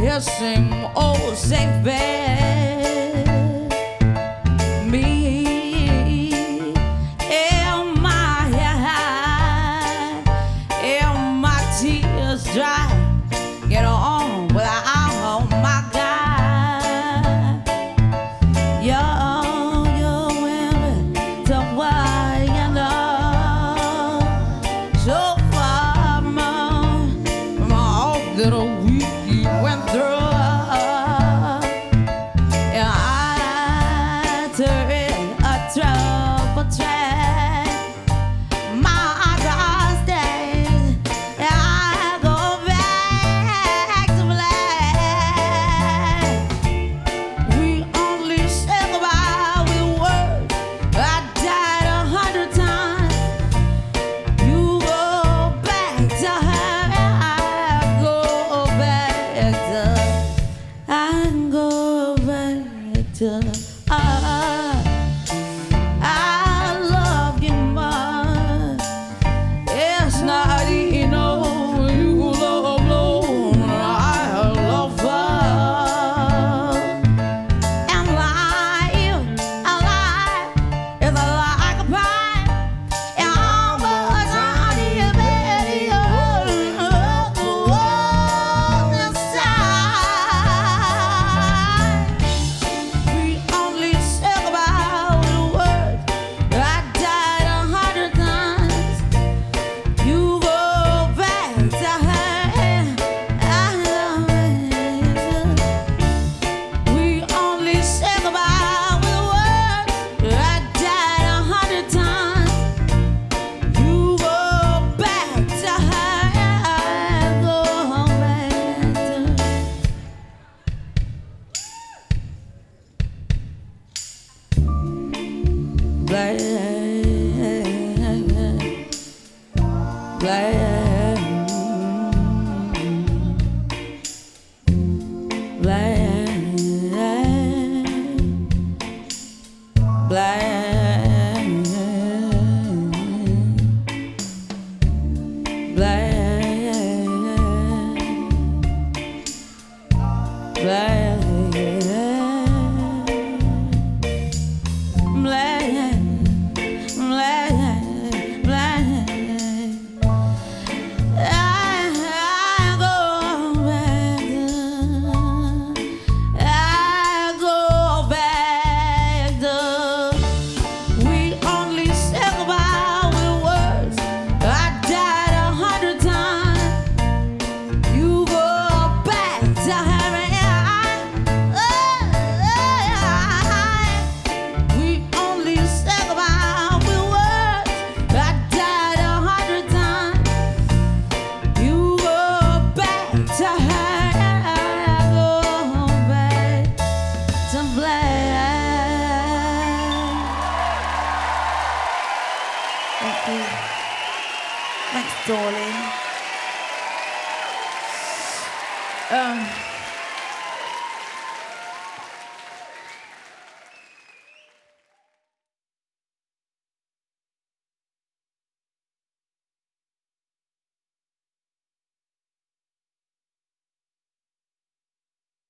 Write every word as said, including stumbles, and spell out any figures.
the same old safe bed. Me and my hair and my tears dry. Get on without my guy. You're, you're with the way you know. So far from all that we went through. Yeah, I turned a trouble track. My dark days, I go back to black. We only say goodbye with words. I died a hundred times. You go back to her. I go back to. I go back to. I, I love you much. It's not enough. You love alone. I love her. And life, a life is like a pie. And all was on the bed. Oh, inside. We only say goodbye with words. I died a hundred times. You go back to her. I love it. We only say goodbye with words. I died a hundred times. You go back to her. I go back to. Black. Black, black, black, black, black, black, black. I go back to, I go back to. We only say goodbye with words. I died a hundred times. You go back to her. We only say goodbye with words. I died a hundred times. You go back to her. I go back to black. Thank you. Thanks, darling. Um.